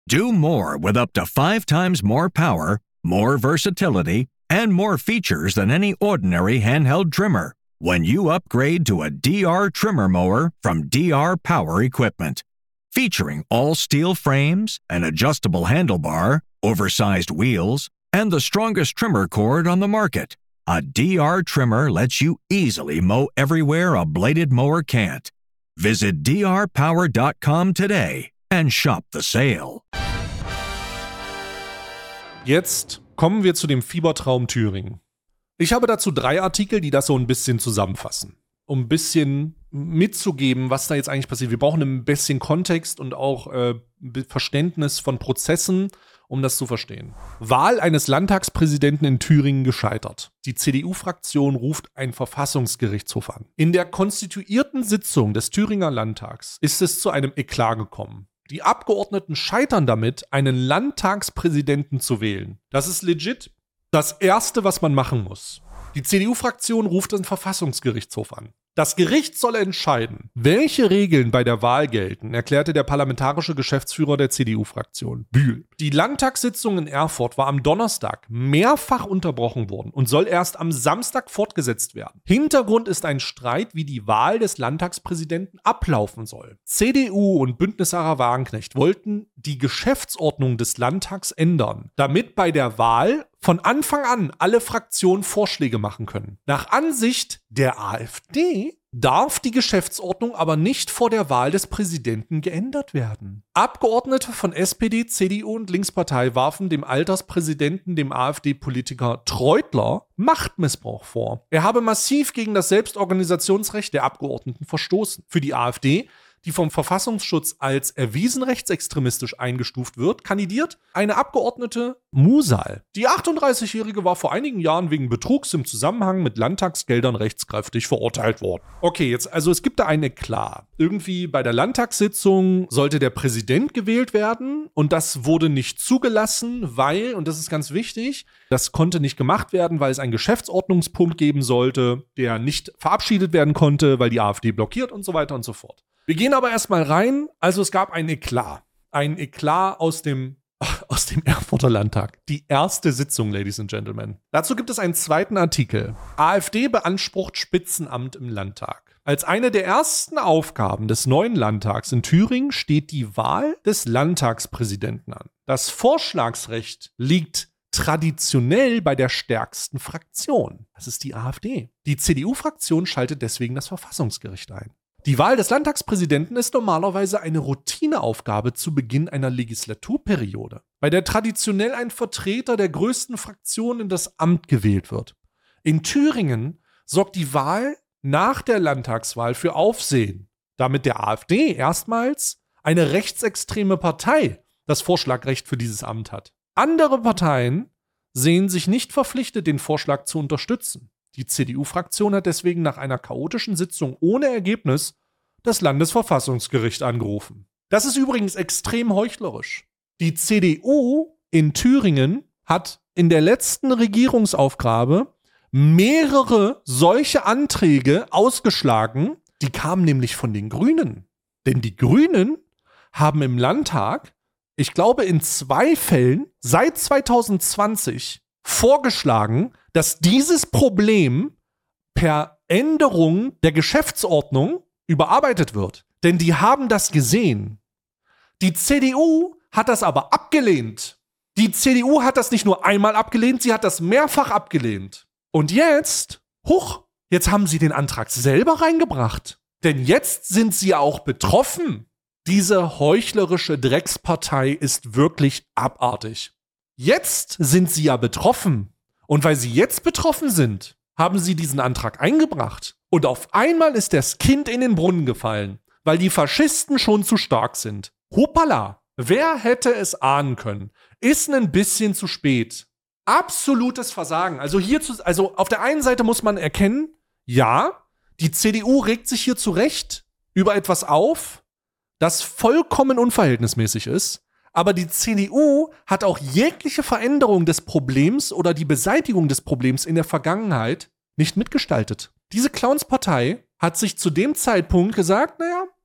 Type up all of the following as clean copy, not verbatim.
Do more with up to 5 times more power, more versatility, and more features than any ordinary handheld trimmer when you upgrade to a DR trimmer mower from DR Power Equipment. Featuring all steel frames, an adjustable handlebar, oversized wheels, and the strongest trimmer cord on the market, a DR trimmer lets you easily mow everywhere a bladed mower can't. Visit drpower.com today and shop the sale. Jetzt kommen wir zu dem Fiebertraum Thüringen. Ich habe dazu 3 Artikel, die das so ein bisschen zusammenfassen, um ein bisschen mitzugeben, was da jetzt eigentlich passiert. Wir brauchen ein bisschen Kontext und auch Verständnis von Prozessen, um das zu verstehen. Wahl eines Landtagspräsidenten in Thüringen gescheitert. Die CDU-Fraktion ruft einen Verfassungsgerichtshof an. In der konstituierten Sitzung des Thüringer Landtags ist es zu einem Eklat gekommen. Die Abgeordneten scheitern damit, einen Landtagspräsidenten zu wählen. Das ist legit das Erste, was man machen muss. Die CDU-Fraktion ruft den Verfassungsgerichtshof an. Das Gericht soll entscheiden, welche Regeln bei der Wahl gelten, erklärte der parlamentarische Geschäftsführer der CDU-Fraktion, Bühl. Die Landtagssitzung in Erfurt war am Donnerstag mehrfach unterbrochen worden und soll erst am Samstag fortgesetzt werden. Hintergrund ist ein Streit, wie die Wahl des Landtagspräsidenten ablaufen soll. CDU und Bündnis Sarah Wagenknecht wollten die Geschäftsordnung des Landtags ändern, damit bei der Wahl von Anfang an alle Fraktionen Vorschläge machen können. Nach Ansicht der AfD darf die Geschäftsordnung aber nicht vor der Wahl des Präsidenten geändert werden. Abgeordnete von SPD, CDU und Linkspartei warfen dem Alterspräsidenten, dem AfD-Politiker Treutler, Machtmissbrauch vor. Er habe massiv gegen das Selbstorganisationsrecht der Abgeordneten verstoßen. Für die AfD, die vom Verfassungsschutz als erwiesen rechtsextremistisch eingestuft wird, kandidiert eine Abgeordnete Musal. Die 38-Jährige war vor einigen Jahren wegen Betrugs im Zusammenhang mit Landtagsgeldern rechtskräftig verurteilt worden. Okay, jetzt, also es gibt da ein Eklat. Irgendwie bei der Landtagssitzung sollte der Präsident gewählt werden und das wurde nicht zugelassen, weil, und das ist ganz wichtig, das konnte nicht gemacht werden, weil es einen Geschäftsordnungspunkt geben sollte, der nicht verabschiedet werden konnte, weil die AfD blockiert und so weiter und so fort. Wir gehen aber erstmal rein. Also es gab ein Eklat. Ein Eklat aus dem Erfurter Landtag. Die erste Sitzung, Ladies and Gentlemen. Dazu gibt es einen zweiten Artikel. AfD beansprucht Spitzenamt im Landtag. Als eine der ersten Aufgaben des neuen Landtags in Thüringen steht die Wahl des Landtagspräsidenten an. Das Vorschlagsrecht liegt traditionell bei der stärksten Fraktion. Das ist die AfD. Die CDU-Fraktion schaltet deswegen das Verfassungsgericht ein. Die Wahl des Landtagspräsidenten ist normalerweise eine Routineaufgabe zu Beginn einer Legislaturperiode, bei der traditionell ein Vertreter der größten Fraktion in das Amt gewählt wird. In Thüringen sorgt die Wahl nach der Landtagswahl für Aufsehen, da mit der AfD erstmals eine rechtsextreme Partei das Vorschlagrecht für dieses Amt hat. Andere Parteien sehen sich nicht verpflichtet, den Vorschlag zu unterstützen. Die CDU-Fraktion hat deswegen nach einer chaotischen Sitzung ohne Ergebnis das Landesverfassungsgericht angerufen. Das ist übrigens extrem heuchlerisch. Die CDU in Thüringen hat in der letzten Regierungsaufgabe mehrere solche Anträge ausgeschlagen. Die kamen nämlich von den Grünen. Denn die Grünen haben im Landtag, ich glaube in 2 Fällen, seit 2020 vorgeschlagen, dass dieses Problem per Änderung der Geschäftsordnung überarbeitet wird. Denn die haben das gesehen. Die CDU hat das aber abgelehnt. Die CDU hat das nicht nur einmal abgelehnt, sie hat das mehrfach abgelehnt. Und jetzt, jetzt haben sie den Antrag selber reingebracht. Denn jetzt sind sie ja auch betroffen. Diese heuchlerische Dreckspartei ist wirklich abartig. Jetzt sind sie ja betroffen. Und weil sie jetzt betroffen sind, haben sie diesen Antrag eingebracht. Und auf einmal ist das Kind in den Brunnen gefallen, weil die Faschisten schon zu stark sind. Hoppala! Wer hätte es ahnen können? Ist ein bisschen zu spät. Absolutes Versagen. Also auf der einen Seite muss man erkennen, ja, die CDU regt sich hier zu Recht über etwas auf, das vollkommen unverhältnismäßig ist. Aber die CDU hat auch jegliche Veränderung des Problems oder die Beseitigung des Problems in der Vergangenheit nicht mitgestaltet. Diese Clownspartei hat sich zu dem Zeitpunkt gesagt, naja,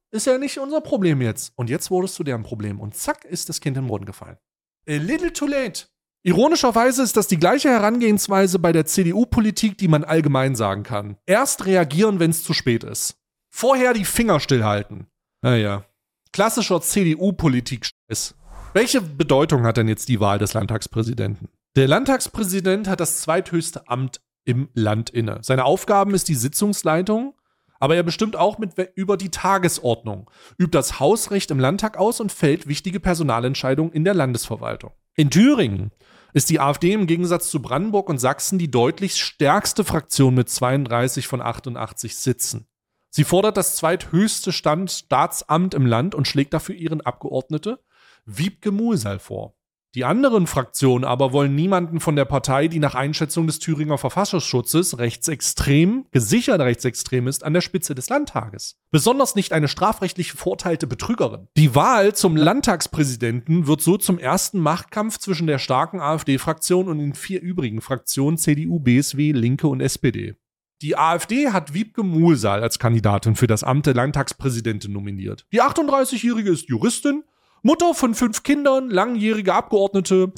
ist ja nicht unser Problem jetzt. Und jetzt wurdest du deren Problem. Und zack, ist das Kind in den Brunnen gefallen. A little too late. Ironischerweise ist das die gleiche Herangehensweise bei der CDU-Politik, die man allgemein sagen kann. Erst reagieren, wenn es zu spät ist. Vorher die Finger stillhalten. Naja, klassischer CDU-Politik-Scheiß. Welche Bedeutung hat denn jetzt die Wahl des Landtagspräsidenten? Der Landtagspräsident hat das zweithöchste Amt im Land inne. Seine Aufgaben ist die Sitzungsleitung, aber er bestimmt auch über die Tagesordnung, übt das Hausrecht im Landtag aus und fällt wichtige Personalentscheidungen in der Landesverwaltung. In Thüringen ist die AfD im Gegensatz zu Brandenburg und Sachsen die deutlich stärkste Fraktion mit 32 von 88 Sitzen. Sie fordert das zweithöchste Staatsamt im Land und schlägt dafür ihren Abgeordnete Wiebke Muhlsal vor. Die anderen Fraktionen aber wollen niemanden von der Partei, die nach Einschätzung des Thüringer Verfassungsschutzes gesichert rechtsextrem ist, an der Spitze des Landtages. Besonders nicht eine strafrechtlich verurteilte Betrügerin. Die Wahl zum Landtagspräsidenten wird so zum ersten Machtkampf zwischen der starken AfD-Fraktion und den 4 übrigen Fraktionen CDU, BSW, Linke und SPD. Die AfD hat Wiebke Muhlsal als Kandidatin für das Amt der Landtagspräsidentin nominiert. Die 38-Jährige ist Juristin, Mutter von 5 Kindern, langjährige Abgeordnete,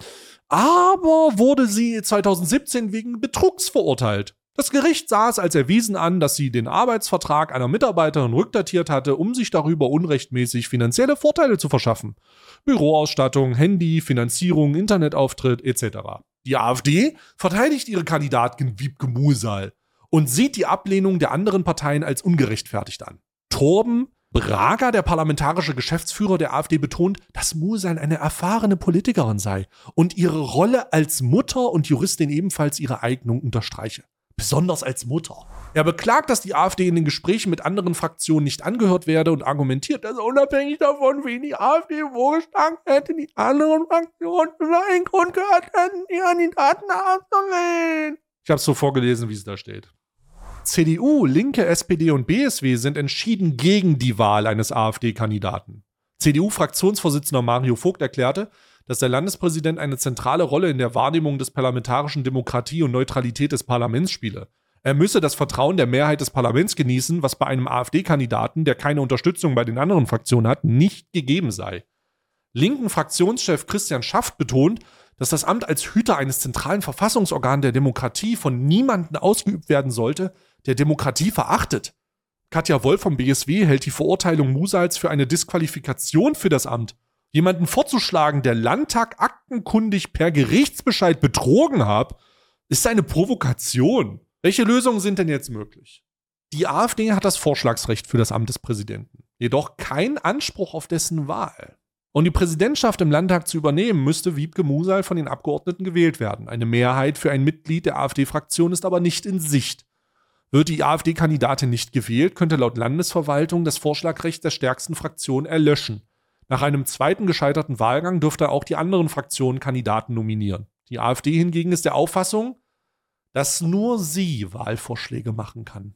aber wurde sie 2017 wegen Betrugs verurteilt. Das Gericht sah es als erwiesen an, dass sie den Arbeitsvertrag einer Mitarbeiterin rückdatiert hatte, um sich darüber unrechtmäßig finanzielle Vorteile zu verschaffen. Büroausstattung, Handy, Finanzierung, Internetauftritt etc. Die AfD verteidigt ihre Kandidatin Wiebke Muhlsal und sieht die Ablehnung der anderen Parteien als ungerechtfertigt an. Torben Brager, der parlamentarische Geschäftsführer der AfD, betont, dass Muhlsal eine erfahrene Politikerin sei und ihre Rolle als Mutter und Juristin ebenfalls ihre Eignung unterstreiche. Besonders als Mutter. Er beklagt, dass die AfD in den Gesprächen mit anderen Fraktionen nicht angehört werde und argumentiert, dass unabhängig davon, wen die AfD vorgeschlagen hätte, die anderen Fraktionen über einen Grund gehört hätten, die Kandidaten abzulehnen. Ich habe es so vorgelesen, wie es da steht. CDU, Linke, SPD und BSW sind entschieden gegen die Wahl eines AfD-Kandidaten. CDU-Fraktionsvorsitzender Mario Vogt erklärte, dass der Landespräsident eine zentrale Rolle in der Wahrnehmung des parlamentarischen Demokratie und Neutralität des Parlaments spiele. Er müsse das Vertrauen der Mehrheit des Parlaments genießen, was bei einem AfD-Kandidaten, der keine Unterstützung bei den anderen Fraktionen hat, nicht gegeben sei. Linken Fraktionschef Christian Schaft betont, dass das Amt als Hüter eines zentralen Verfassungsorgans der Demokratie von niemandem ausgeübt werden sollte, der Demokratie verachtet. Katja Wolf vom BSW hält die Verurteilung Muhlsals für eine Disqualifikation für das Amt. Jemanden vorzuschlagen, der Landtag aktenkundig per Gerichtsbescheid betrogen hat, ist eine Provokation. Welche Lösungen sind denn jetzt möglich? Die AfD hat das Vorschlagsrecht für das Amt des Präsidenten, jedoch keinen Anspruch auf dessen Wahl. Um die Präsidentschaft im Landtag zu übernehmen, müsste Wiebke Muhlsal von den Abgeordneten gewählt werden. Eine Mehrheit für ein Mitglied der AfD-Fraktion ist aber nicht in Sicht. Wird die AfD-Kandidatin nicht gewählt, könnte laut Landesverwaltung das Vorschlagrecht der stärksten Fraktion erlöschen. Nach einem zweiten gescheiterten Wahlgang dürfte auch die anderen Fraktionen Kandidaten nominieren. Die AfD hingegen ist der Auffassung, dass nur sie Wahlvorschläge machen kann.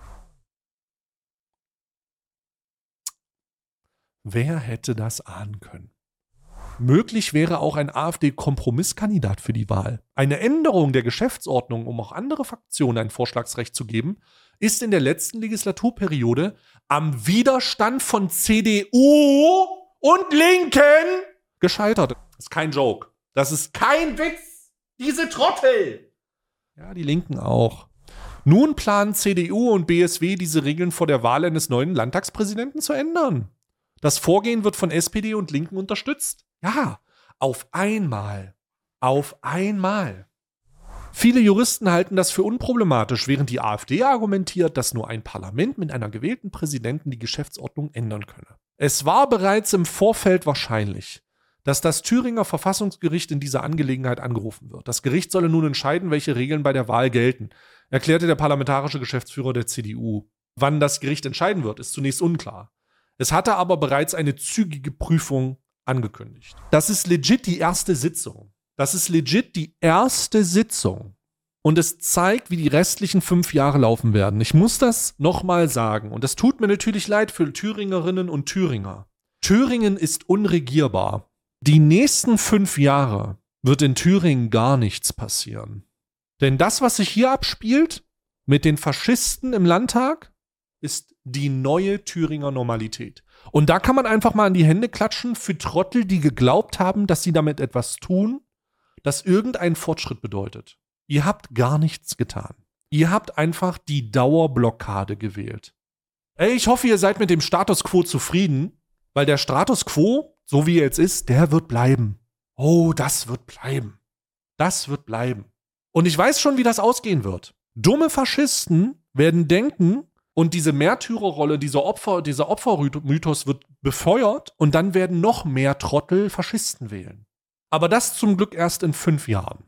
Wer hätte das ahnen können? Möglich wäre auch ein AfD-Kompromisskandidat für die Wahl. Eine Änderung der Geschäftsordnung, um auch andere Fraktionen ein Vorschlagsrecht zu geben, ist in der letzten Legislaturperiode am Widerstand von CDU und Linken gescheitert. Das ist kein Joke. Das ist kein Witz. Diese Trottel. Ja, die Linken auch. Nun planen CDU und BSW, diese Regeln vor der Wahl eines neuen Landtagspräsidenten zu ändern. Das Vorgehen wird von SPD und Linken unterstützt. Ja, auf einmal. Auf einmal. Viele Juristen halten das für unproblematisch, während die AfD argumentiert, dass nur ein Parlament mit einer gewählten Präsidenten die Geschäftsordnung ändern könne. Es war bereits im Vorfeld wahrscheinlich, dass das Thüringer Verfassungsgericht in dieser Angelegenheit angerufen wird. Das Gericht solle nun entscheiden, welche Regeln bei der Wahl gelten, erklärte der parlamentarische Geschäftsführer der CDU. Wann das Gericht entscheiden wird, ist zunächst unklar. Es hatte aber bereits eine zügige Prüfung angekündigt. Das ist legit die erste Sitzung. Und es zeigt, wie die restlichen 5 Jahre laufen werden. Ich muss das nochmal sagen. Und es tut mir natürlich leid für Thüringerinnen und Thüringer. Thüringen ist unregierbar. Die nächsten 5 Jahre wird in Thüringen gar nichts passieren. Denn das, was sich hier abspielt, mit den Faschisten im Landtag, ist die neue Thüringer Normalität. Und da kann man einfach mal an die Hände klatschen für Trottel, die geglaubt haben, dass sie damit etwas tun, das irgendeinen Fortschritt bedeutet. Ihr habt gar nichts getan. Ihr habt einfach die Dauerblockade gewählt. Ey, ich hoffe, ihr seid mit dem Status Quo zufrieden, weil der Status Quo, so wie er jetzt ist, der wird bleiben. Oh, das wird bleiben. Das wird bleiben. Und ich weiß schon, wie das ausgehen wird. Dumme Faschisten werden denken, und diese Märtyrerrolle, dieser Opfermythos wird befeuert und dann werden noch mehr Trottel Faschisten wählen. Aber das zum Glück erst in 5 Jahren.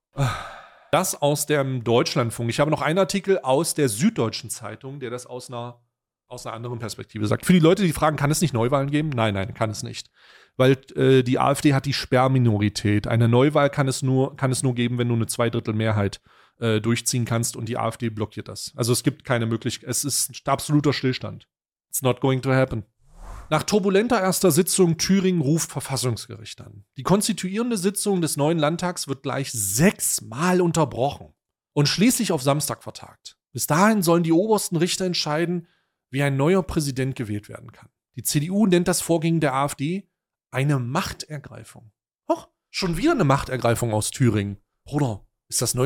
Das aus dem Deutschlandfunk. Ich habe noch einen Artikel aus der Süddeutschen Zeitung, der das aus einer anderen Perspektive sagt. Für die Leute, die fragen, kann es nicht Neuwahlen geben? Nein, kann es nicht. Weil die AfD hat die Sperrminorität. Eine Neuwahl kann es nur geben, wenn du eine 2/3 Mehrheit durchziehen kannst und die AfD blockiert das. Also es gibt keine Möglichkeit. Es ist absoluter Stillstand. It's not going to happen. Nach turbulenter erster Sitzung Thüringen ruft Verfassungsgericht an. Die konstituierende Sitzung des neuen Landtags wird gleich 6-mal unterbrochen und schließlich auf Samstag vertagt. Bis dahin sollen die obersten Richter entscheiden, wie ein neuer Präsident gewählt werden kann. Die CDU nennt das Vorgehen der AfD eine Machtergreifung. Hoch, schon wieder eine Machtergreifung aus Thüringen. Bruder, ist das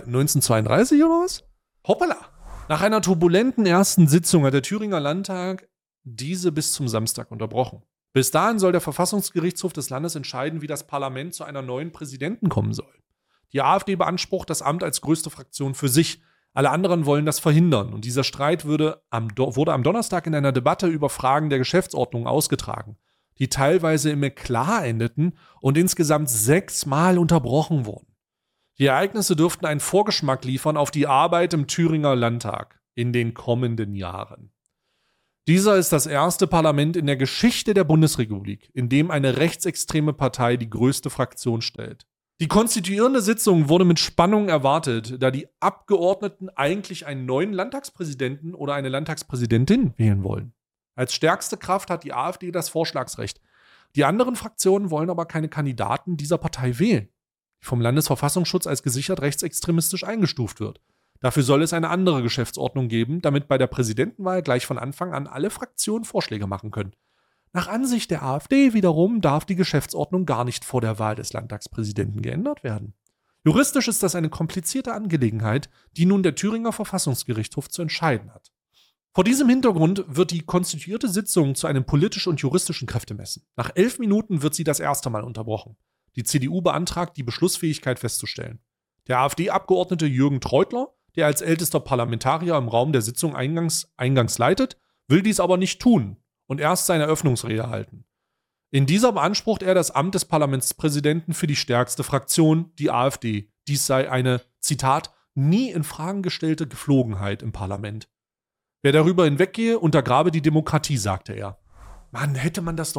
1932 oder was? Hoppala! Nach einer turbulenten ersten Sitzung hat der Thüringer Landtag diese bis zum Samstag unterbrochen. Bis dahin soll der Verfassungsgerichtshof des Landes entscheiden, wie das Parlament zu einer neuen Präsidenten kommen soll. Die AfD beansprucht das Amt als größte Fraktion für sich. Alle anderen wollen das verhindern. Und dieser Streit wurde am Donnerstag in einer Debatte über Fragen der Geschäftsordnung ausgetragen, die teilweise im Eklat endeten und insgesamt 6-mal unterbrochen wurden. Die Ereignisse dürften einen Vorgeschmack liefern auf die Arbeit im Thüringer Landtag in den kommenden Jahren. Dieser ist das erste Parlament in der Geschichte der Bundesrepublik, in dem eine rechtsextreme Partei die größte Fraktion stellt. Die konstituierende Sitzung wurde mit Spannung erwartet, da die Abgeordneten eigentlich einen neuen Landtagspräsidenten oder eine Landtagspräsidentin wählen wollen. Als stärkste Kraft hat die AfD das Vorschlagsrecht. Die anderen Fraktionen wollen aber keine Kandidaten dieser Partei wählen, die vom Landesverfassungsschutz als gesichert rechtsextremistisch eingestuft wird. Dafür soll es eine andere Geschäftsordnung geben, damit bei der Präsidentenwahl gleich von Anfang an alle Fraktionen Vorschläge machen können. Nach Ansicht der AfD wiederum darf die Geschäftsordnung gar nicht vor der Wahl des Landtagspräsidenten geändert werden. Juristisch ist das eine komplizierte Angelegenheit, die nun der Thüringer Verfassungsgerichtshof zu entscheiden hat. Vor diesem Hintergrund wird die konstituierte Sitzung zu einem politisch und juristischen Kräftemessen. Nach 11 Minuten wird sie das erste Mal unterbrochen. Die CDU beantragt, die Beschlussfähigkeit festzustellen. Der AfD-Abgeordnete Jürgen Treutler, der als ältester Parlamentarier im Raum der Sitzung eingangs leitet, will dies aber nicht tun und erst seine Eröffnungsrede halten. In dieser beansprucht er das Amt des Parlamentspräsidenten für die stärkste Fraktion, die AfD. Dies sei eine, Zitat, nie in Fragen gestellte Gepflogenheit im Parlament. Wer darüber hinweggehe, untergrabe die Demokratie, sagte er. Mann, hätte man das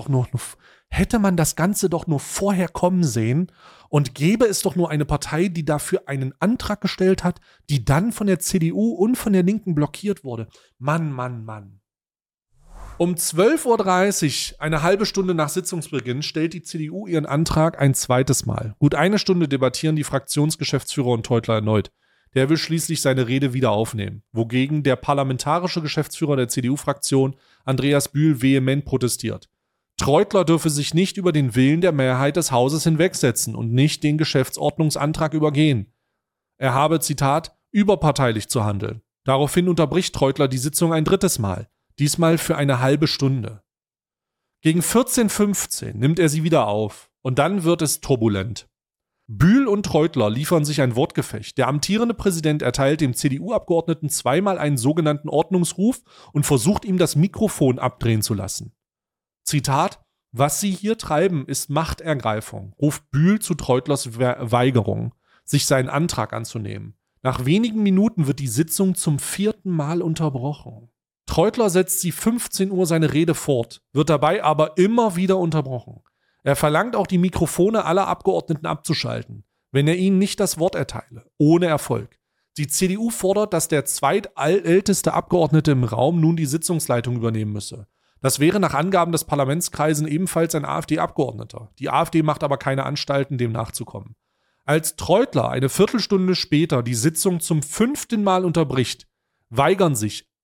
Ganze doch nur vorher kommen sehen und gäbe es doch nur eine Partei, die dafür einen Antrag gestellt hat, die dann von der CDU und von der Linken blockiert wurde. Mann. Um 12:30 Uhr, eine halbe Stunde nach Sitzungsbeginn, stellt die CDU ihren Antrag ein zweites Mal. Gut eine Stunde debattieren die Fraktionsgeschäftsführer und Teutler erneut. Der will schließlich seine Rede wieder aufnehmen, wogegen der parlamentarische Geschäftsführer der CDU-Fraktion, Andreas Bühl, vehement protestiert. Treutler dürfe sich nicht über den Willen der Mehrheit des Hauses hinwegsetzen und nicht den Geschäftsordnungsantrag übergehen. Er habe, Zitat, überparteilich zu handeln. Daraufhin unterbricht Treutler die Sitzung ein drittes Mal, diesmal für eine halbe Stunde. Gegen 14:15 nimmt er sie wieder auf und dann wird es turbulent. Bühl und Treutler liefern sich ein Wortgefecht. Der amtierende Präsident erteilt dem CDU-Abgeordneten zweimal einen sogenannten Ordnungsruf und versucht ihm das Mikrofon abdrehen zu lassen. Zitat, was Sie hier treiben, ist Machtergreifung, ruft Bühl zu Treutlers Weigerung, sich seinen Antrag anzunehmen. Nach wenigen Minuten wird die Sitzung zum 4. Mal unterbrochen. Treutler setzt sie 15 Uhr seine Rede fort, wird dabei aber immer wieder unterbrochen. Er verlangt auch, die Mikrofone aller Abgeordneten abzuschalten, wenn er ihnen nicht das Wort erteile, ohne Erfolg. Die CDU fordert, dass der zweitälteste Abgeordnete im Raum nun die Sitzungsleitung übernehmen müsse. Das wäre nach Angaben des Parlamentskreisen ebenfalls ein AfD-Abgeordneter. Die AfD macht aber keine Anstalten, dem nachzukommen. Als Treutler eine Viertelstunde später die Sitzung zum 5. Mal unterbricht, weigern sich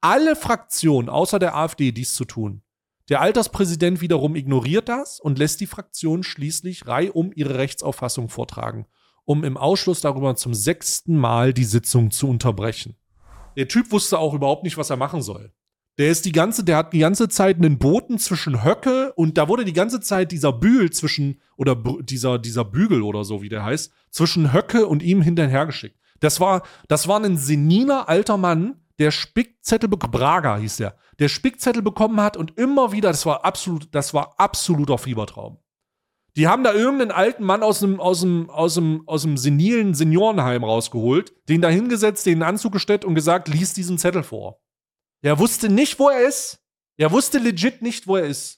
alle Fraktionen außer der AfD dies zu tun. Der Alterspräsident wiederum ignoriert das und lässt die Fraktion schließlich reihum ihre Rechtsauffassung vortragen, um im Ausschluss darüber zum 6. Mal die Sitzung zu unterbrechen. Der Typ wusste auch überhaupt nicht, was er machen soll. Der hat die ganze Zeit einen Boten zwischen Höcke und da wurde die ganze Zeit dieser Bügel dieser Bügel oder so, wie der heißt, zwischen Höcke und ihm hinterhergeschickt. Das war ein seniner alter Mann, der Spickzettel Braga hieß der Spickzettel bekommen hat und immer wieder, das war absoluter Fiebertraum. Die haben da irgendeinen alten Mann aus dem senilen Seniorenheim rausgeholt, den da hingesetzt, den in den Anzug gestellt und gesagt, lies diesen Zettel vor. Er wusste nicht, wo er ist. Er wusste legit nicht, wo er ist.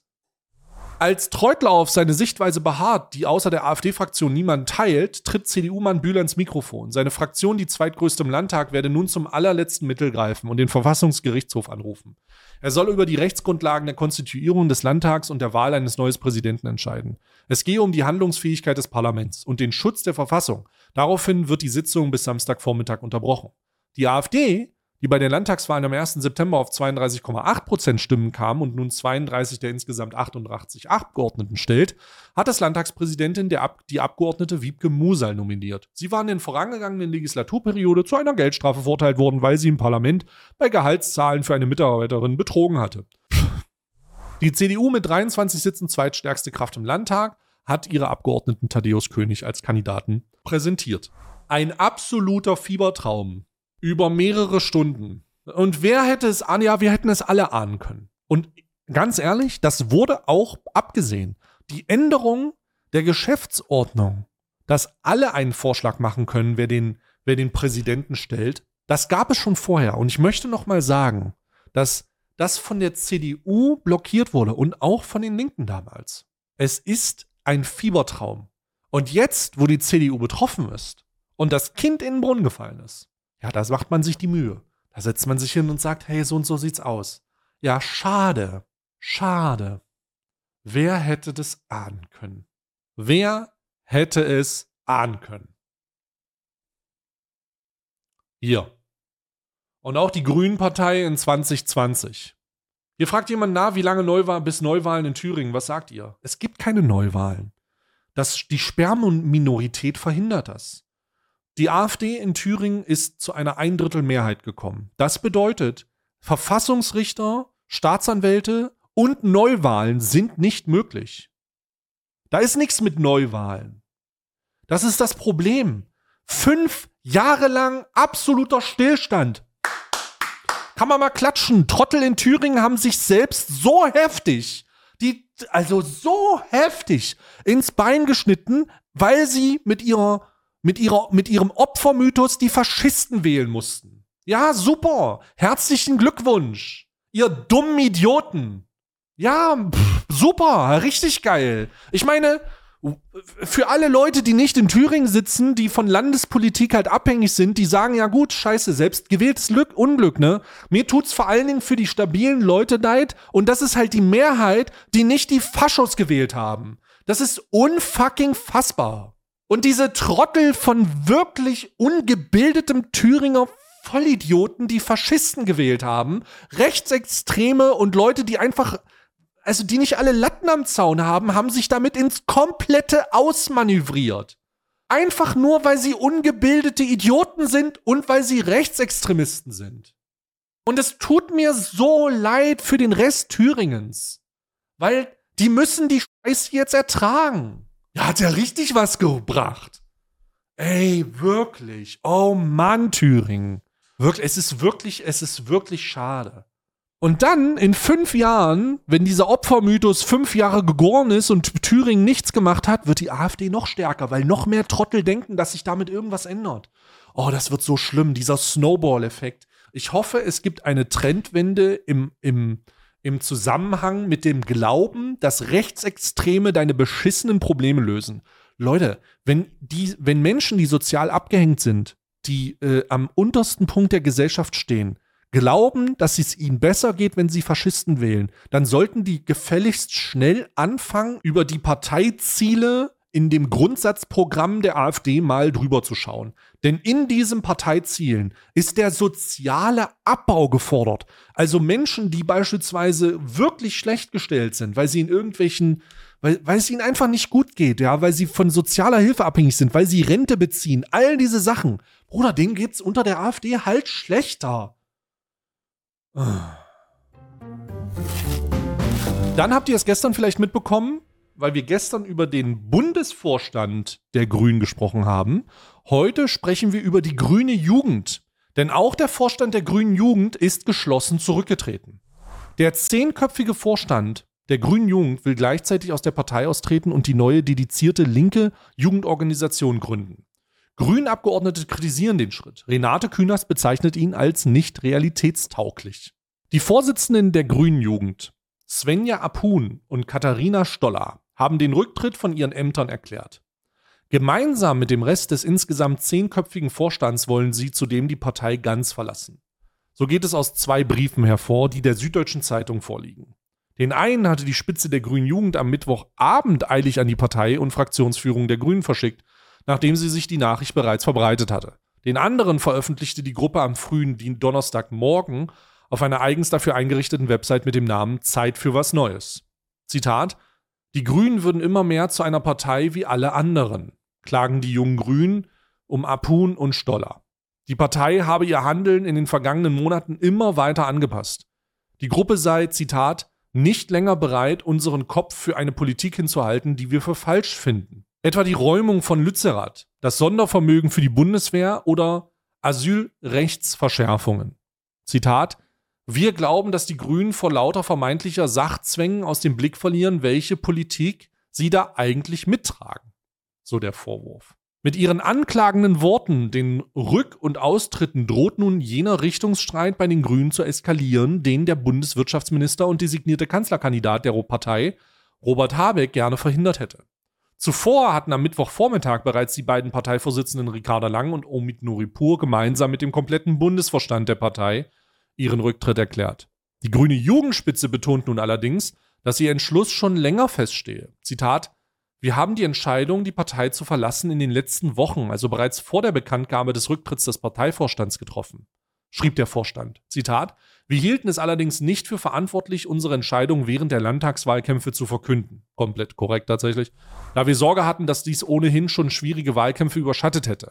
Als Treutler auf seine Sichtweise beharrt, die außer der AfD-Fraktion niemand teilt, tritt CDU-Mann Bühler ins Mikrofon. Seine Fraktion, die zweitgrößte im Landtag, werde nun zum allerletzten Mittel greifen und den Verfassungsgerichtshof anrufen. Er soll über die Rechtsgrundlagen der Konstituierung des Landtags und der Wahl eines neuen Präsidenten entscheiden. Es gehe um die Handlungsfähigkeit des Parlaments und den Schutz der Verfassung. Daraufhin wird die Sitzung bis Samstagvormittag unterbrochen. Die AfD, die bei den Landtagswahlen am 1. September auf 32,8% Stimmen kam und nun 32 der insgesamt 88 Abgeordneten stellt, hat als Landtagspräsidentin die Abgeordnete Wiebke Musal nominiert. Sie war in der vorangegangenen Legislaturperiode zu einer Geldstrafe verurteilt worden, weil sie im Parlament bei Gehaltszahlen für eine Mitarbeiterin betrogen hatte. Die CDU mit 23 Sitzen, zweitstärkste Kraft im Landtag, hat ihre Abgeordneten Thaddäus König als Kandidaten präsentiert. Ein absoluter Fiebertraum. Über mehrere Stunden. Und wer hätte es ahnen? Ja, wir hätten es alle ahnen können. Und ganz ehrlich, das wurde auch abgesehen. Die Änderung der Geschäftsordnung, dass alle einen Vorschlag machen können, wer den Präsidenten stellt, das gab es schon vorher. Und ich möchte noch mal sagen, dass das von der CDU blockiert wurde und auch von den Linken damals. Es ist ein Fiebertraum. Und jetzt, wo die CDU betroffen ist und das Kind in den Brunnen gefallen ist, ja, da macht man sich die Mühe. Da setzt man sich hin und sagt, hey, so und so sieht's aus. Ja, schade. Schade. Wer hätte das ahnen können? Wer hätte es ahnen können? Hier. Und auch die Grünen-Partei in 2020. Hier fragt jemand wie lange bis Neuwahlen in Thüringen? Was sagt ihr? Es gibt keine Neuwahlen. Die Sperrminorität verhindert das. Die AfD in Thüringen ist zu einer 1/3 Mehrheit gekommen. Das bedeutet, Verfassungsrichter, Staatsanwälte und Neuwahlen sind nicht möglich. Da ist nichts mit Neuwahlen. Das ist das Problem. 5 Jahre lang absoluter Stillstand. Kann man mal klatschen. Trottel in Thüringen haben sich selbst so heftig ins Bein geschnitten, weil sie mit ihrem Opfermythos die Faschisten wählen mussten. Ja, super. Herzlichen Glückwunsch. Ihr dummen Idioten. Ja, super. Richtig geil. Ich meine, für alle Leute, die nicht in Thüringen sitzen, die von Landespolitik halt abhängig sind, die sagen, ja gut, scheiße, selbst gewähltes Unglück, ne? Mir tut's vor allen Dingen für die stabilen Leute leid und das ist halt die Mehrheit, die nicht die Faschos gewählt haben. Das ist unfucking fassbar. Und diese Trottel von wirklich ungebildetem Thüringer Vollidioten, die Faschisten gewählt haben, Rechtsextreme und Leute, die einfach, also die nicht alle Latten am Zaun haben sich damit ins komplette ausmanövriert. Einfach nur, weil sie ungebildete Idioten sind und weil sie Rechtsextremisten sind. Und es tut mir so leid für den Rest Thüringens. Weil die müssen die Scheiße jetzt ertragen. Ja, hat ja richtig was gebracht. Ey, wirklich. Oh Mann, Thüringen. Wirklich, es ist wirklich schade. Und dann in 5 Jahren, wenn dieser Opfermythos 5 Jahre gegoren ist und Thüringen nichts gemacht hat, wird die AfD noch stärker, weil noch mehr Trottel denken, dass sich damit irgendwas ändert. Oh, das wird so schlimm, dieser Snowball-Effekt. Ich hoffe, es gibt eine Trendwende im Zusammenhang mit dem Glauben, dass Rechtsextreme deine beschissenen Probleme lösen. Leute, wenn Menschen, die sozial abgehängt sind, die am untersten Punkt der Gesellschaft stehen, glauben, dass es ihnen besser geht, wenn sie Faschisten wählen, dann sollten die gefälligst schnell anfangen, über die Parteiziele in dem Grundsatzprogramm der AfD mal drüber zu schauen. Denn in diesen Parteizielen ist der soziale Abbau gefordert. Also Menschen, die beispielsweise wirklich schlecht gestellt sind, weil sie in irgendwelchen, weil es ihnen einfach nicht gut geht, ja, weil sie von sozialer Hilfe abhängig sind, weil sie Rente beziehen, all diese Sachen. Bruder, denen geht's unter der AfD halt schlechter. Dann habt ihr es gestern vielleicht mitbekommen, weil wir gestern über den Bundesvorstand der Grünen gesprochen haben. Heute sprechen wir über die grüne Jugend. Denn auch der Vorstand der grünen Jugend ist geschlossen zurückgetreten. Der 10-köpfige Vorstand der grünen Jugend will gleichzeitig aus der Partei austreten und die neue dedizierte linke Jugendorganisation gründen. Grünen-Abgeordnete kritisieren den Schritt. Renate Künast bezeichnet ihn als nicht realitätstauglich. Die Vorsitzenden der grünen Jugend, Svenja Apun und Katharina Stoller, haben den Rücktritt von ihren Ämtern erklärt. Gemeinsam mit dem Rest des insgesamt 10-köpfigen Vorstands wollen sie zudem die Partei ganz verlassen. So geht es aus 2 Briefen hervor, die der Süddeutschen Zeitung vorliegen. Den einen hatte die Spitze der grünen Jugend am Mittwochabend eilig an die Partei und Fraktionsführung der Grünen verschickt, nachdem sie sich die Nachricht bereits verbreitet hatte. Den anderen veröffentlichte die Gruppe am frühen Donnerstagmorgen auf einer eigens dafür eingerichteten Website mit dem Namen Zeit für was Neues. Zitat: Die Grünen würden immer mehr zu einer Partei wie alle anderen, klagen die jungen Grünen um Apun und Stoller. Die Partei habe ihr Handeln in den vergangenen Monaten immer weiter angepasst. Die Gruppe sei, Zitat, nicht länger bereit, unseren Kopf für eine Politik hinzuhalten, die wir für falsch finden. Etwa die Räumung von Lützerath, das Sondervermögen für die Bundeswehr oder Asylrechtsverschärfungen. Zitat: Wir glauben, dass die Grünen vor lauter vermeintlicher Sachzwängen aus dem Blick verlieren, welche Politik sie da eigentlich mittragen. So der Vorwurf. Mit ihren anklagenden Worten, den Rück- und Austritten, droht nun jener Richtungsstreit bei den Grünen zu eskalieren, den der Bundeswirtschaftsminister und designierte Kanzlerkandidat der Partei, Robert Habeck, gerne verhindert hätte. Zuvor hatten am Mittwochvormittag bereits die beiden Parteivorsitzenden Ricarda Lang und Omid Nuripur gemeinsam mit dem kompletten Bundesvorstand der Partei ihren Rücktritt erklärt. Die grüne Jugendspitze betont nun allerdings, dass ihr Entschluss schon länger feststehe. Zitat: Wir haben die Entscheidung, die Partei zu verlassen, in den letzten Wochen, also bereits vor der Bekanntgabe des Rücktritts des Parteivorstands getroffen, schrieb der Vorstand. Zitat: Wir hielten es allerdings nicht für verantwortlich, unsere Entscheidung während der Landtagswahlkämpfe zu verkünden. Komplett korrekt tatsächlich. Da wir Sorge hatten, dass dies ohnehin schon schwierige Wahlkämpfe überschattet hätte.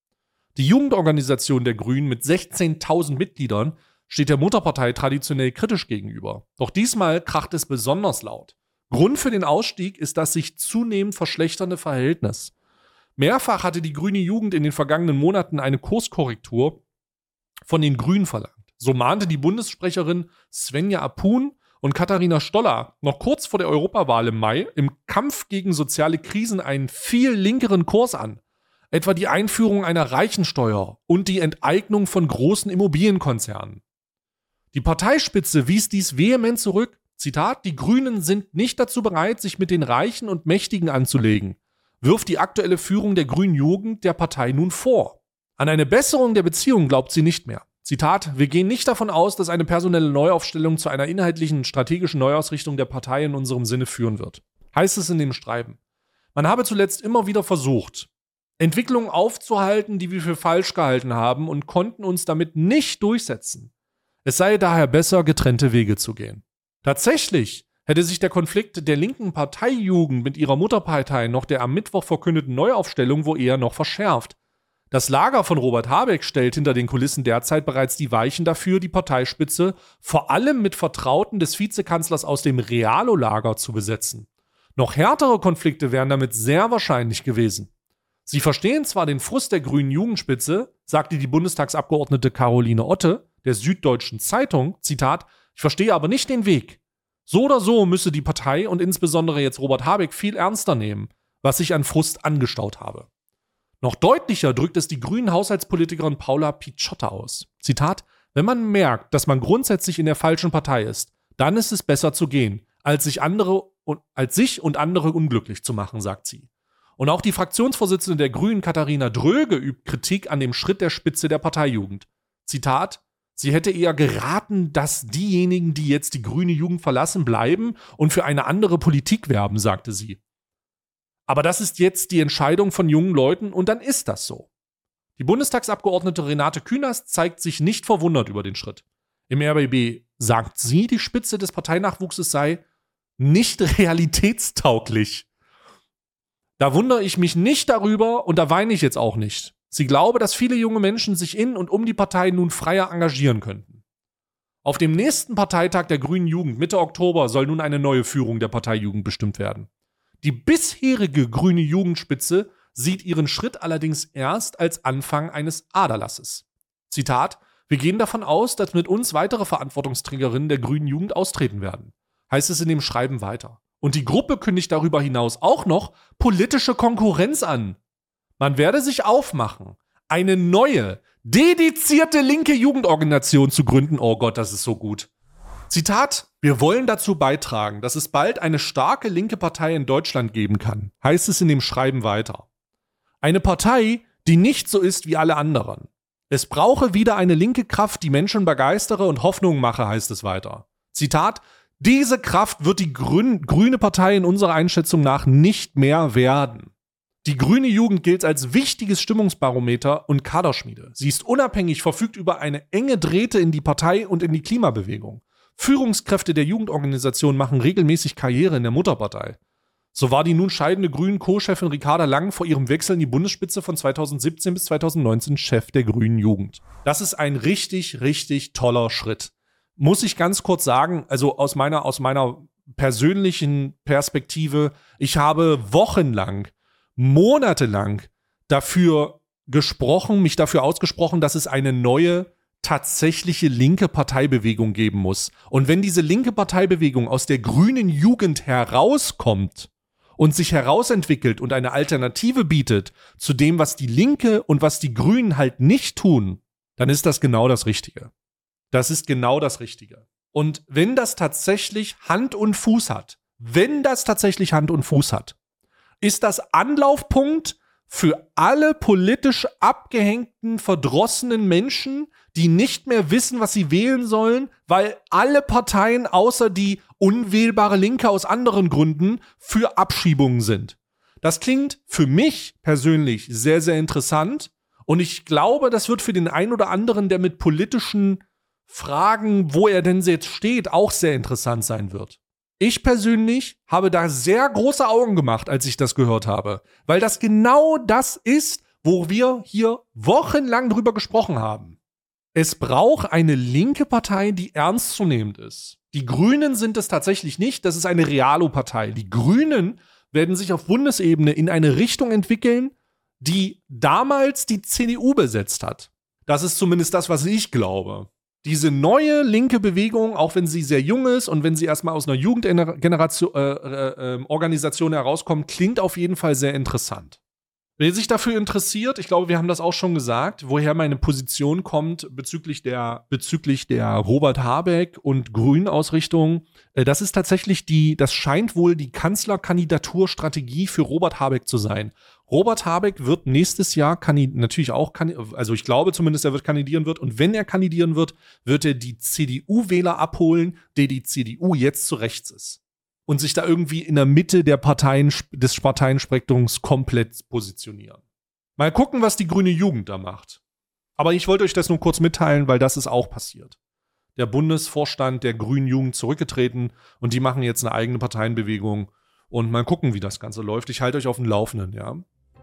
Die Jugendorganisation der Grünen mit 16.000 Mitgliedern steht der Mutterpartei traditionell kritisch gegenüber. Doch diesmal kracht es besonders laut. Grund für den Ausstieg ist das sich zunehmend verschlechternde Verhältnis. Mehrfach hatte die grüne Jugend in den vergangenen Monaten eine Kurskorrektur von den Grünen verlangt. So mahnte die Bundessprecherin Svenja Apun und Katharina Stoller noch kurz vor der Europawahl im Mai im Kampf gegen soziale Krisen einen viel linkeren Kurs an. Etwa die Einführung einer Reichensteuer und die Enteignung von großen Immobilienkonzernen. Die Parteispitze wies dies vehement zurück. Zitat: Die Grünen sind nicht dazu bereit, sich mit den Reichen und Mächtigen anzulegen, wirft die aktuelle Führung der grünen Jugend der Partei nun vor. An eine Besserung der Beziehung glaubt sie nicht mehr. Zitat: Wir gehen nicht davon aus, dass eine personelle Neuaufstellung zu einer inhaltlichen, strategischen Neuausrichtung der Partei in unserem Sinne führen wird. Heißt es in dem Schreiben. Man habe zuletzt immer wieder versucht, Entwicklungen aufzuhalten, die wir für falsch gehalten haben und konnten uns damit nicht durchsetzen. Es sei daher besser, getrennte Wege zu gehen. Tatsächlich hätte sich der Konflikt der linken Parteijugend mit ihrer Mutterpartei noch der am Mittwoch verkündeten Neuaufstellung wohl eher noch verschärft. Das Lager von Robert Habeck stellt hinter den Kulissen derzeit bereits die Weichen dafür, die Parteispitze vor allem mit Vertrauten des Vizekanzlers aus dem Realo-Lager zu besetzen. Noch härtere Konflikte wären damit sehr wahrscheinlich gewesen. Sie verstehen zwar den Frust der grünen Jugendspitze, sagte die Bundestagsabgeordnete Caroline Otte der Süddeutschen Zeitung, Zitat: Ich verstehe aber nicht den Weg. So oder so müsse die Partei und insbesondere jetzt Robert Habeck viel ernster nehmen, was sich an Frust angestaut habe. Noch deutlicher drückt es die grünen Haushaltspolitikerin Paula Picciotta aus. Zitat: Wenn man merkt, dass man grundsätzlich in der falschen Partei ist, dann ist es besser zu gehen, als sich und andere unglücklich zu machen, sagt sie. Und auch die Fraktionsvorsitzende der Grünen, Katharina Dröge, übt Kritik an dem Schritt der Spitze der Parteijugend. Zitat: Sie hätte eher geraten, dass diejenigen, die jetzt die grüne Jugend verlassen, bleiben und für eine andere Politik werben, sagte sie. Aber das ist jetzt die Entscheidung von jungen Leuten und dann ist das so. Die Bundestagsabgeordnete Renate Künast zeigt sich nicht verwundert über den Schritt. Im RBB sagt sie, die Spitze des Parteinachwuchses sei nicht realitätstauglich. Da wundere ich mich nicht darüber und da weine ich jetzt auch nicht. Sie glaube, dass viele junge Menschen sich in und um die Partei nun freier engagieren könnten. Auf dem nächsten Parteitag der Grünen Jugend Mitte Oktober soll nun eine neue Führung der Parteijugend bestimmt werden. Die bisherige grüne Jugendspitze sieht ihren Schritt allerdings erst als Anfang eines Aderlasses. Zitat: Wir gehen davon aus, dass mit uns weitere Verantwortungsträgerinnen der grünen Jugend austreten werden, heißt es in dem Schreiben weiter. Und die Gruppe kündigt darüber hinaus auch noch politische Konkurrenz an. Man werde sich aufmachen, eine neue, dedizierte linke Jugendorganisation zu gründen. Oh Gott, das ist so gut. Zitat: Wir wollen dazu beitragen, dass es bald eine starke linke Partei in Deutschland geben kann, heißt es in dem Schreiben weiter. Eine Partei, die nicht so ist wie alle anderen. Es brauche wieder eine linke Kraft, die Menschen begeistere und Hoffnung mache, heißt es weiter. Zitat: Diese Kraft wird die grüne Partei in unserer Einschätzung nach nicht mehr werden. Die grüne Jugend gilt als wichtiges Stimmungsbarometer und Kaderschmiede. Sie ist unabhängig, verfügt über eine enge Drähte in die Partei und in die Klimabewegung. Führungskräfte der Jugendorganisation machen regelmäßig Karriere in der Mutterpartei. So war die nun scheidende Grünen-Co-Chefin Ricarda Lang vor ihrem Wechsel in die Bundesspitze von 2017 bis 2019 Chef der Grünen Jugend. Das ist ein richtig, richtig toller Schritt. Muss ich ganz kurz sagen, also aus meiner persönlichen Perspektive, ich habe wochenlang, monatelang dafür gesprochen, mich dafür ausgesprochen, dass es eine neue, tatsächliche linke Parteibewegung geben muss. Und wenn diese linke Parteibewegung aus der grünen Jugend herauskommt und sich herausentwickelt und eine Alternative bietet zu dem, was die Linke und was die Grünen halt nicht tun, dann ist das genau das Richtige. Das ist genau das Richtige. Und wenn das tatsächlich Hand und Fuß hat, ist das Anlaufpunkt für alle politisch abgehängten, verdrossenen Menschen, die nicht mehr wissen, was sie wählen sollen, weil alle Parteien außer die unwählbare Linke aus anderen Gründen für Abschiebungen sind. Das klingt für mich persönlich sehr, sehr interessant und ich glaube, das wird für den einen oder anderen, der mit politischen Fragen, wo er denn jetzt steht, auch sehr interessant sein wird. Ich persönlich habe da sehr große Augen gemacht, als ich das gehört habe, weil das genau das ist, wo wir hier wochenlang drüber gesprochen haben. Es braucht eine linke Partei, die ernstzunehmend ist. Die Grünen sind es tatsächlich nicht, das ist eine Realo-Partei. Die Grünen werden sich auf Bundesebene in eine Richtung entwickeln, die damals die CDU besetzt hat. Das ist zumindest das, was ich glaube. Diese neue linke Bewegung, auch wenn sie sehr jung ist und wenn sie erstmal aus einer Jugendorganisation herauskommt, klingt auf jeden Fall sehr interessant. Wer sich dafür interessiert, ich glaube, wir haben das auch schon gesagt, woher meine Position kommt bezüglich der Robert Habeck und Grünen-Ausrichtung, das ist tatsächlich das scheint wohl die Kanzlerkandidaturstrategie für Robert Habeck zu sein. Robert Habeck wird nächstes Jahr also ich glaube zumindest, er wird kandidieren wird. Und wenn er kandidieren wird, wird er die CDU-Wähler abholen, der die CDU jetzt zu rechts ist. Und sich da irgendwie in der Mitte des Parteienspektrums komplett positionieren. Mal gucken, was die grüne Jugend da macht. Aber ich wollte euch das nur kurz mitteilen, weil das ist auch passiert. Der Bundesvorstand der grünen Jugend zurückgetreten und die machen jetzt eine eigene Parteienbewegung. Und mal gucken, wie das Ganze läuft. Ich halte euch auf dem Laufenden, ja.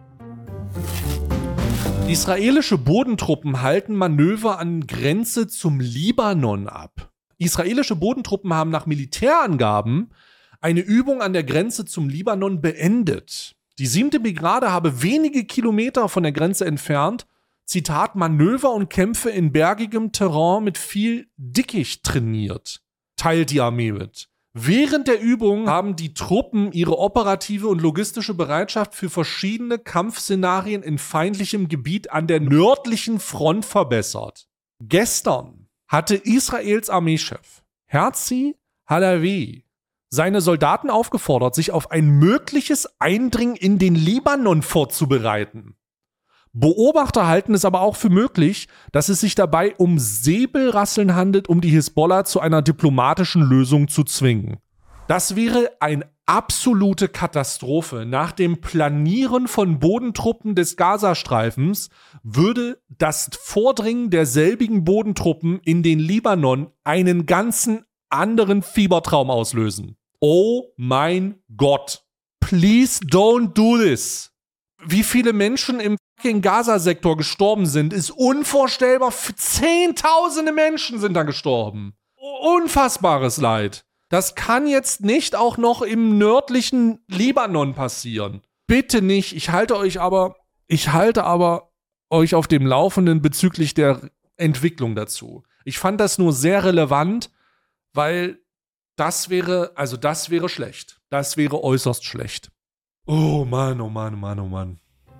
Israelische Bodentruppen halten Manöver an Grenze zum Libanon ab. Israelische Bodentruppen haben nach Militärangaben eine Übung an der Grenze zum Libanon beendet. Die 7. Brigade habe wenige Kilometer von der Grenze entfernt, Zitat, Manöver und Kämpfe in bergigem Terrain mit viel Dickicht trainiert, teilt die Armee mit. Während der Übung haben die Truppen ihre operative und logistische Bereitschaft für verschiedene Kampfszenarien in feindlichem Gebiet an der nördlichen Front verbessert. Gestern hatte Israels Armeechef Herzi Halevi seine Soldaten aufgefordert, sich auf ein mögliches Eindringen in den Libanon vorzubereiten. Beobachter halten es aber auch für möglich, dass es sich dabei um Säbelrasseln handelt, um die Hisbollah zu einer diplomatischen Lösung zu zwingen. Das wäre eine absolute Katastrophe. Nach dem Planieren von Bodentruppen des Gazastreifens würde das Vordringen derselbigen Bodentruppen in den Libanon einen ganzen anderen Fiebertraum auslösen. Oh mein Gott. Please don't do this. Wie viele Menschen im fucking Gaza-Sektor gestorben sind, ist unvorstellbar. Zehntausende Menschen sind da gestorben. Unfassbares Leid. Das kann jetzt nicht auch noch im nördlichen Libanon passieren. Bitte nicht. Ich halte aber euch auf dem Laufenden bezüglich der Entwicklung dazu. Ich fand das nur sehr relevant, weil das wäre schlecht. Das wäre äußerst schlecht. Oh Mann, oh Mann, oh Mann, oh Mann.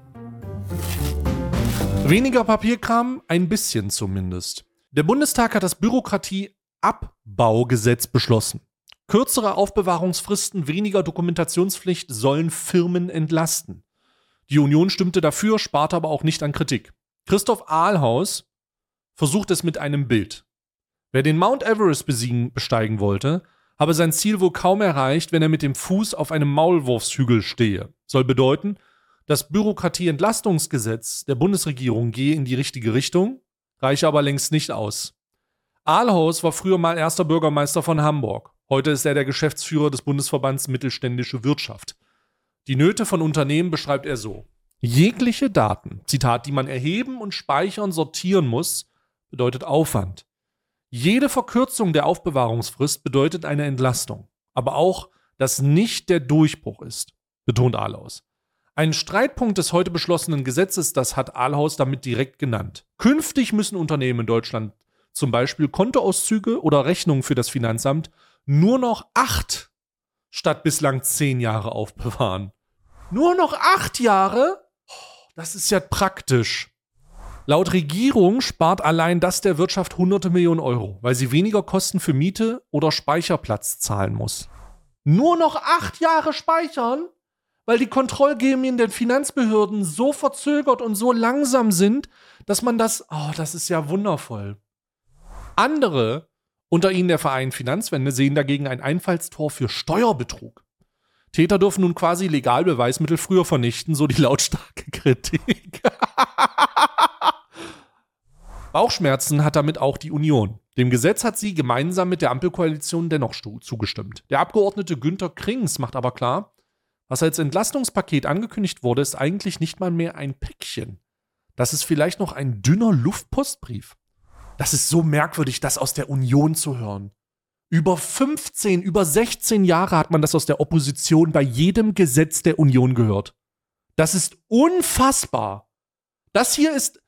Weniger Papierkram, ein bisschen zumindest. Der Bundestag hat das Bürokratieabbaugesetz beschlossen. Kürzere Aufbewahrungsfristen, weniger Dokumentationspflicht sollen Firmen entlasten. Die Union stimmte dafür, sparte aber auch nicht an Kritik. Christoph Ahlhaus versucht es mit einem Bild. Wer den Mount Everest besteigen wollte, habe sein Ziel wohl kaum erreicht, wenn er mit dem Fuß auf einem Maulwurfshügel stehe. Soll bedeuten, das Bürokratieentlastungsgesetz der Bundesregierung gehe in die richtige Richtung, reiche aber längst nicht aus. Ahlhaus war früher mal erster Bürgermeister von Hamburg. Heute ist er der Geschäftsführer des Bundesverbands Mittelständische Wirtschaft. Die Nöte von Unternehmen beschreibt er so. Jegliche Daten, Zitat, die man erheben und speichern, sortieren muss, bedeutet Aufwand. Jede Verkürzung der Aufbewahrungsfrist bedeutet eine Entlastung. Aber auch, dass nicht der Durchbruch ist, betont Ahlhaus. Ein Streitpunkt des heute beschlossenen Gesetzes, das hat Ahlhaus damit direkt genannt. Künftig müssen Unternehmen in Deutschland zum Beispiel Kontoauszüge oder Rechnungen für das Finanzamt nur noch 8 statt bislang 10 Jahre aufbewahren. Nur noch 8 Jahre? Das ist ja praktisch. Laut Regierung spart allein das der Wirtschaft hunderte Millionen Euro, weil sie weniger Kosten für Miete oder Speicherplatz zahlen muss. Nur noch 8 Jahre speichern? Weil die Kontrollgremien der Finanzbehörden so verzögert und so langsam sind, dass man das ist ja wundervoll. Andere, unter ihnen der Verein Finanzwende, sehen dagegen ein Einfallstor für Steuerbetrug. Täter dürfen nun quasi legal Beweismittel früher vernichten, so die lautstarke Kritik. Bauchschmerzen hat damit auch die Union. Dem Gesetz hat sie gemeinsam mit der Ampelkoalition dennoch zugestimmt. Der Abgeordnete Günther Krings macht aber klar, was als Entlastungspaket angekündigt wurde, ist eigentlich nicht mal mehr ein Päckchen. Das ist vielleicht noch ein dünner Luftpostbrief. Das ist so merkwürdig, das aus der Union zu hören. Über 16 Jahre hat man das aus der Opposition bei jedem Gesetz der Union gehört. Das ist unfassbar. Das ist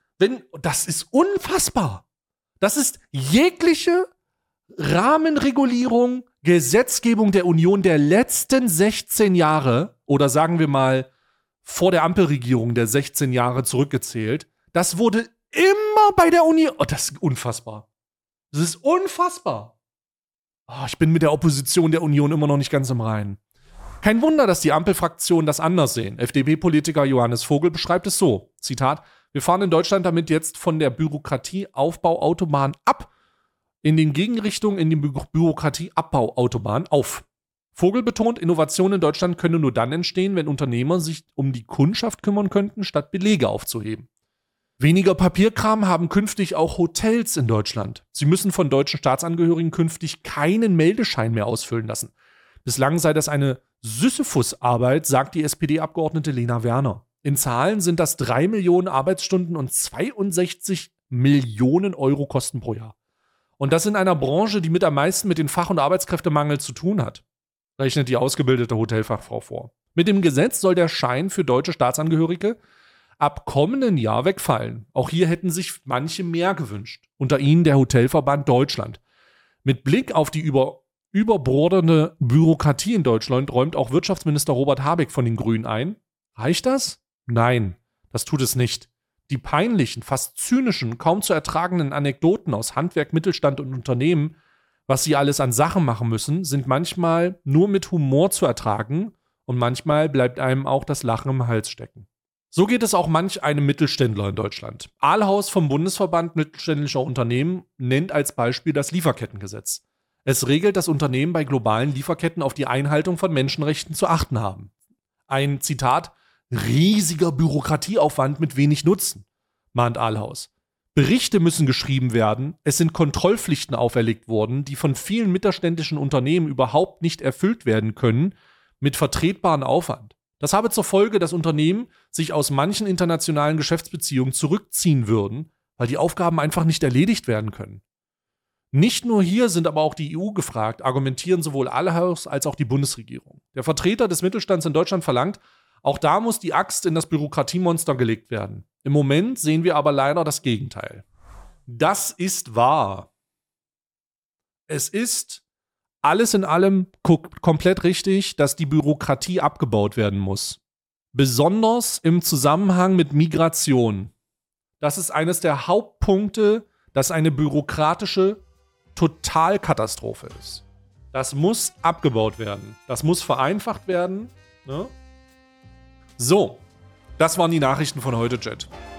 unfassbar. Das ist jegliche Rahmenregulierung, Gesetzgebung der Union der letzten 16 Jahre oder sagen wir mal vor der Ampelregierung der 16 Jahre zurückgezählt. Das wurde immer bei der Union. Oh, das ist unfassbar. Das ist unfassbar. Oh, ich bin mit der Opposition der Union immer noch nicht ganz im Reinen. Kein Wunder, dass die Ampelfraktionen das anders sehen. FDP-Politiker Johannes Vogel beschreibt es so, Zitat, wir fahren in Deutschland damit jetzt von der Bürokratieaufbauautobahn ab in den Gegenrichtungen in die Bürokratieabbauautobahn auf. Vogel betont, Innovationen in Deutschland können nur dann entstehen, wenn Unternehmer sich um die Kundschaft kümmern könnten, statt Belege aufzuheben. Weniger Papierkram haben künftig auch Hotels in Deutschland. Sie müssen von deutschen Staatsangehörigen künftig keinen Meldeschein mehr ausfüllen lassen. Bislang sei das eine Sisyphus-Arbeit, sagt die SPD-Abgeordnete Lena Werner. In Zahlen sind das 3 Millionen Arbeitsstunden und 62 Millionen Euro Kosten pro Jahr. Und das in einer Branche, die mit am meisten mit dem Fach- und Arbeitskräftemangel zu tun hat, rechnet die ausgebildete Hotelfachfrau vor. Mit dem Gesetz soll der Schein für deutsche Staatsangehörige ab kommenden Jahr wegfallen. Auch hier hätten sich manche mehr gewünscht. Unter ihnen der Hotelverband Deutschland. Mit Blick auf die überbordende Bürokratie in Deutschland räumt auch Wirtschaftsminister Robert Habeck von den Grünen ein. Reicht das? Nein, das tut es nicht. Die peinlichen, fast zynischen, kaum zu ertragenden Anekdoten aus Handwerk, Mittelstand und Unternehmen, was sie alles an Sachen machen müssen, sind manchmal nur mit Humor zu ertragen und manchmal bleibt einem auch das Lachen im Hals stecken. So geht es auch manch einem Mittelständler in Deutschland. Ahlhaus vom Bundesverband Mittelständischer Unternehmen nennt als Beispiel das Lieferkettengesetz. Es regelt, dass Unternehmen bei globalen Lieferketten auf die Einhaltung von Menschenrechten zu achten haben. Ein, Zitat, riesiger Bürokratieaufwand mit wenig Nutzen, mahnt Ahlhaus. Berichte müssen geschrieben werden, es sind Kontrollpflichten auferlegt worden, die von vielen mittelständischen Unternehmen überhaupt nicht erfüllt werden können, mit vertretbarem Aufwand. Das habe zur Folge, dass Unternehmen sich aus manchen internationalen Geschäftsbeziehungen zurückziehen würden, weil die Aufgaben einfach nicht erledigt werden können. Nicht nur hier sind aber auch die EU gefragt, argumentieren sowohl Ahlhaus als auch die Bundesregierung. Der Vertreter des Mittelstands in Deutschland verlangt, auch da muss die Axt in das Bürokratiemonster gelegt werden. Im Moment sehen wir aber leider das Gegenteil. Das ist wahr. Es ist alles in allem komplett richtig, dass die Bürokratie abgebaut werden muss. Besonders im Zusammenhang mit Migration. Das ist eines der Hauptpunkte, dass eine bürokratische Totalkatastrophe ist. Das muss abgebaut werden. Das muss vereinfacht werden. Ne? So, das waren die Nachrichten von heute, Chat.